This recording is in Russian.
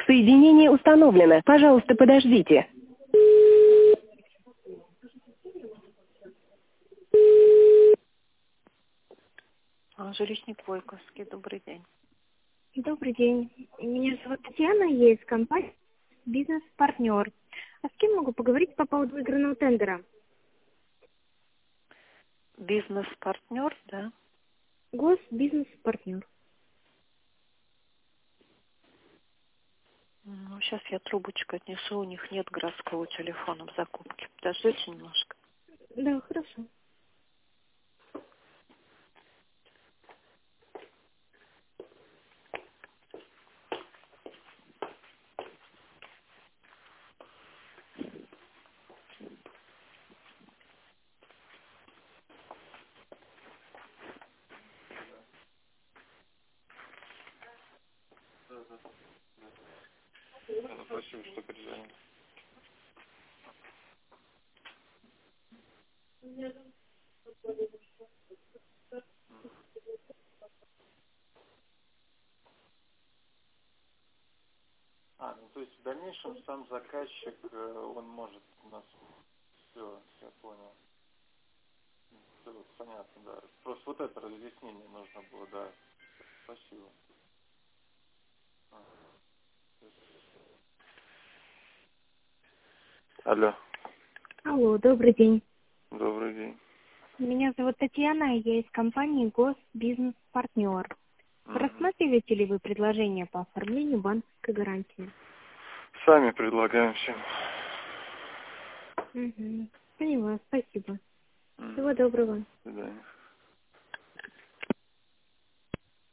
Соединение установлено. Пожалуйста, подождите. Жилищник Войковский, добрый день. Добрый день. Меня зовут Татьяна, я из компании «Бизнес-партнер». А с кем могу поговорить по поводу выигранного тендера? Бизнес-партнер, да? Госбизнес-партнер. Ну, сейчас я трубочку отнесу, у них нет городского телефона в закупке. Подождите немножко. Да, хорошо. Спасибо, что перезвонили. Ну то есть в дальнейшем сам заказчик, он может у нас... Все, я понял. Все, понятно, да. Просто вот это разъяснение нужно было, да. Спасибо. Алло. Алло, добрый день. Добрый день. Меня зовут Татьяна, я из компании «Госбизнес-партнер». Рассматриваете ли вы предложение по оформлению банковской гарантии? Сами предлагаем всем. Угу. Поняла, спасибо. Всего доброго. До свидания.